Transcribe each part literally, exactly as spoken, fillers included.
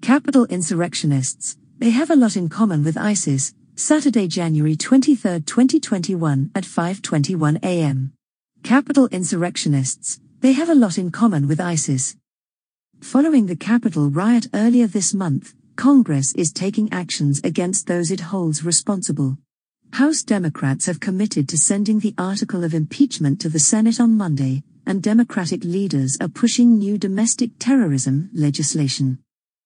Capitol insurrectionists, they have a lot in common with ISIS. Saturday, January twenty-third, twenty twenty-one at five twenty-one a m Capitol insurrectionists, they have a lot in common with ISIS. Following the Capitol riot earlier this month, Congress is taking actions against those it holds responsible. House Democrats have committed to sending the article of impeachment to the Senate on Monday, and Democratic leaders are pushing new domestic terrorism legislation.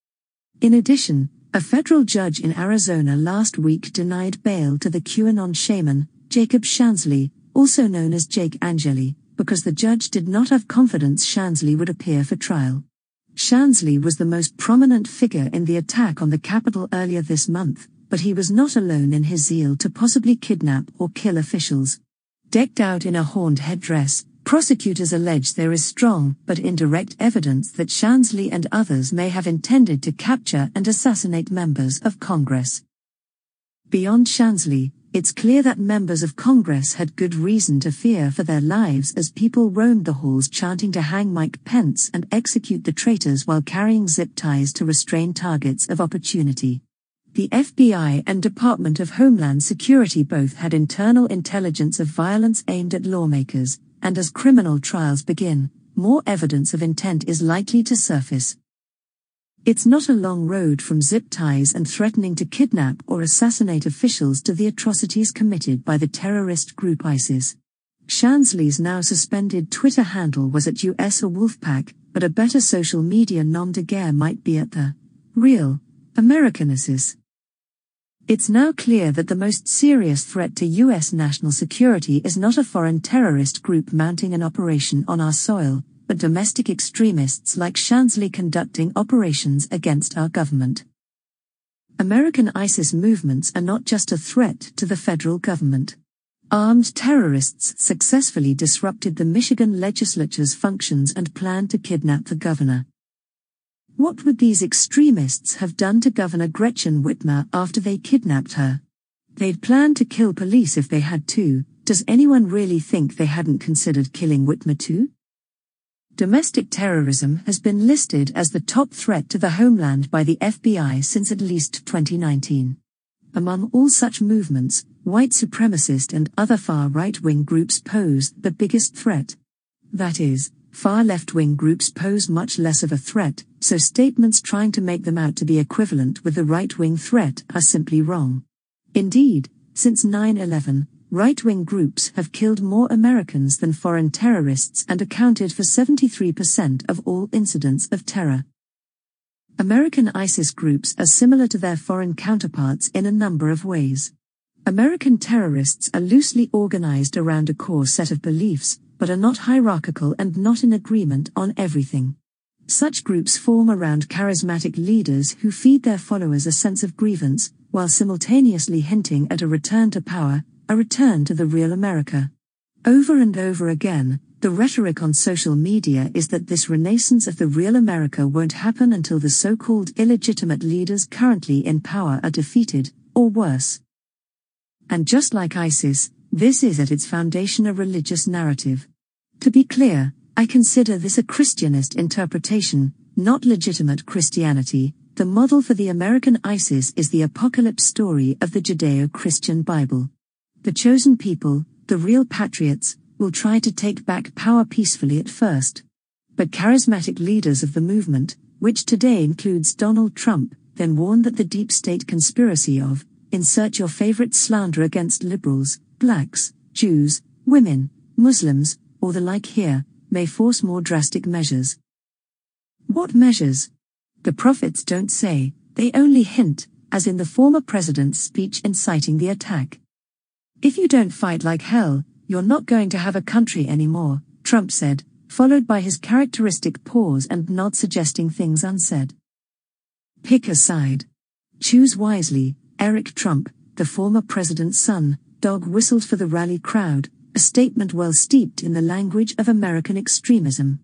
In addition, a federal judge in Arizona last week denied bail to the QAnon shaman, Jacob Shansley, also known as Jake Angeli, because the judge did not have confidence Shansley would appear for trial. Shansley was the most prominent figure in the attack on the Capitol earlier this month, but he was not alone in his zeal to possibly kidnap or kill officials. Decked out in a horned headdress, prosecutors allege there is strong but indirect evidence that Shansley and others may have intended to capture and assassinate members of Congress. Beyond Shansley, it's clear that members of Congress had good reason to fear for their lives as people roamed the halls chanting to hang Mike Pence and execute the traitors while carrying zip ties to restrain targets of opportunity. The F B I and Department of Homeland Security both had internal intelligence of violence aimed at lawmakers, and as criminal trials begin, more evidence of intent is likely to surface. It's not a long road from zip ties and threatening to kidnap or assassinate officials to the atrocities committed by the terrorist group ISIS. Shansley's now suspended Twitter handle was at U S or Wolfpack, but a better social media nom de guerre might be at the real American ISIS. It's now clear that the most serious threat to U S national security is not a foreign terrorist group mounting an operation on our soil, but domestic extremists like Shansley conducting operations against our government. American ISIS movements are not just a threat to the federal government. Armed terrorists successfully disrupted the Michigan legislature's functions and planned to kidnap the governor. What would these extremists have done to Governor Gretchen Whitmer after they kidnapped her? They'd planned to kill police if they had to. Does anyone really think they hadn't considered killing Whitmer too? Domestic terrorism has been listed as the top threat to the homeland by the F B I since at least twenty nineteen. Among all such movements, white supremacist and other far right-wing groups pose the biggest threat. That is, far left-wing groups pose much less of a threat, so statements trying to make them out to be equivalent with the right-wing threat are simply wrong. Indeed, since nine eleven, right-wing groups have killed more Americans than foreign terrorists and accounted for seventy-three percent of all incidents of terror. American ISIS groups are similar to their foreign counterparts in a number of ways. American terrorists are loosely organized around a core set of beliefs, but are not hierarchical and not in agreement on everything. Such groups form around charismatic leaders who feed their followers a sense of grievance, while simultaneously hinting at a return to power, a return to the real America. Over and over again, the rhetoric on social media is that this renaissance of the real America won't happen until the so-called illegitimate leaders currently in power are defeated, or worse. And just like ISIS, this is at its foundation a religious narrative. To be clear, I consider this a Christianist interpretation, not legitimate Christianity. The model for the American ISIS is the apocalypse story of the Judeo-Christian Bible. The chosen people, the real patriots, will try to take back power peacefully at first. But charismatic leaders of the movement, which today includes Donald Trump, then warn that the deep state conspiracy of, insert your favorite slander against liberals, blacks, Jews, women, Muslims, or the like here, may force more drastic measures. What measures? The prophets don't say, they only hint, as in the former president's speech inciting the attack. If you don't fight like hell, you're not going to have a country anymore, Trump said, followed by his characteristic pause and nod suggesting things unsaid. Pick a side. Choose wisely. Eric Trump, the former president's son, dog whistled for the rally crowd, a statement well steeped in the language of American extremism.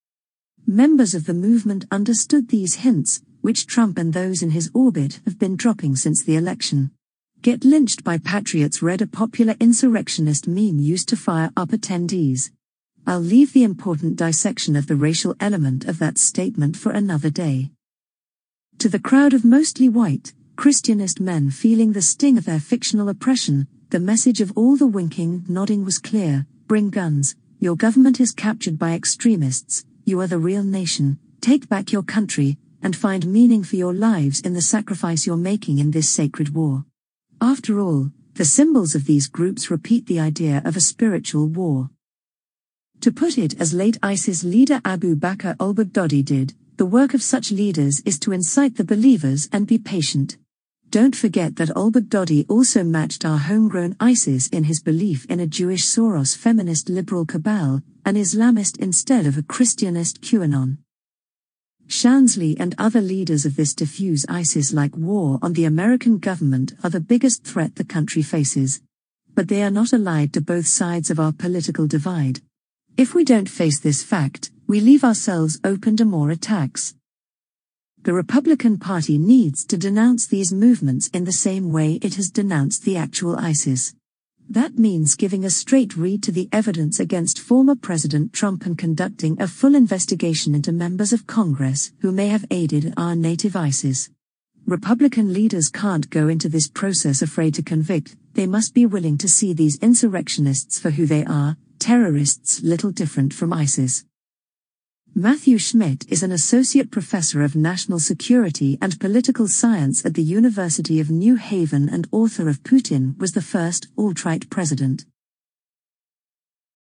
Members of the movement understood these hints, which Trump and those in his orbit have been dropping since the election. Get lynched by patriots read a popular insurrectionist meme used to fire up attendees. I'll leave the important dissection of the racial element of that statement for another day. To the crowd of mostly white, Christianist men feeling the sting of their fictional oppression, the message of all the winking, nodding was clear: bring guns, your government is captured by extremists, you are the real nation, take back your country, and find meaning for your lives in the sacrifice you're making in this sacred war. After all, the symbols of these groups repeat the idea of a spiritual war. To put it as late ISIS leader Abu Bakr al-Baghdadi did, the work of such leaders is to incite the believers and be patient. Don't forget that al-Baghdadi also matched our homegrown ISIS in his belief in a Jewish Soros feminist liberal cabal, an Islamist instead of a Christianist QAnon. Shansley and other leaders of this diffuse ISIS-like war on the American government are the biggest threat the country faces. But they are not allied to both sides of our political divide. If we don't face this fact, we leave ourselves open to more attacks. The Republican Party needs to denounce these movements in the same way it has denounced the actual ISIS. That means giving a straight read to the evidence against former President Trump and conducting a full investigation into members of Congress who may have aided our native ISIS. Republican leaders can't go into this process afraid to convict, they must be willing to see these insurrectionists for who they are, terrorists little different from ISIS. Matthew Schmidt is an associate professor of national security and political science at the University of New Haven and author of Putin Was the First Alt-Right President.